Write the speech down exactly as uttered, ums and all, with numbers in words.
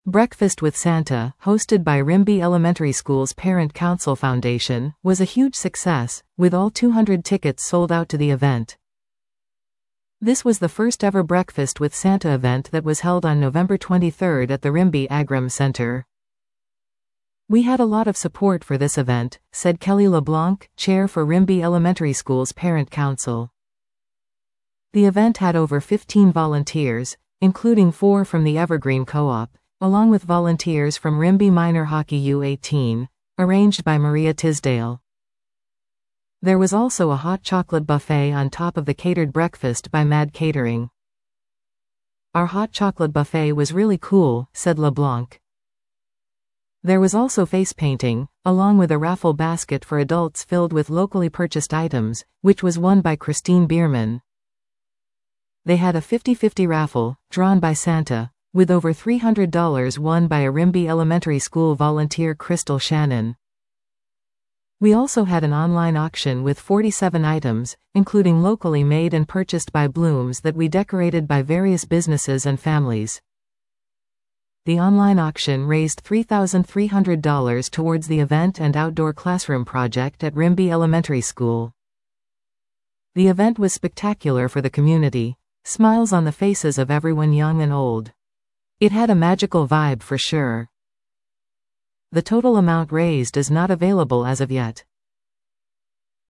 Breakfast with Santa, hosted by Rimbey Elementary School's Parent Council Foundation, was a huge success, with all two hundred tickets sold out to the event. This was the first ever Breakfast with Santa event that was held on November twenty-third at the Rimbey Agram Center. "We had a lot of support for this event," said Kelly LeBlanc, chair for Rimbey Elementary School's Parent Council. The event had over fifteen volunteers, including four from the Evergreen Co-op, along with volunteers from Rimbey Minor Hockey U eighteen, arranged by Maria Tisdale. There was also a hot chocolate buffet on top of the catered breakfast by Mad Catering. "Our hot chocolate buffet was really cool," said LeBlanc. There was also face painting, along with a raffle basket for adults filled with locally purchased items, which was won by Christine Bierman. They had a fifty-fifty raffle, drawn by Santa, with over three hundred dollars won by a Rimbey Elementary School volunteer, Crystal Shannon. We also had an online auction with forty-seven items, including locally made and purchased by Blooms that we decorated by various businesses and families. The online auction raised three thousand three hundred dollars towards the event and outdoor classroom project at Rimbey Elementary School. The event was spectacular for the community, smiles on the faces of everyone young and old. It had a magical vibe for sure. The total amount raised is not available as of yet.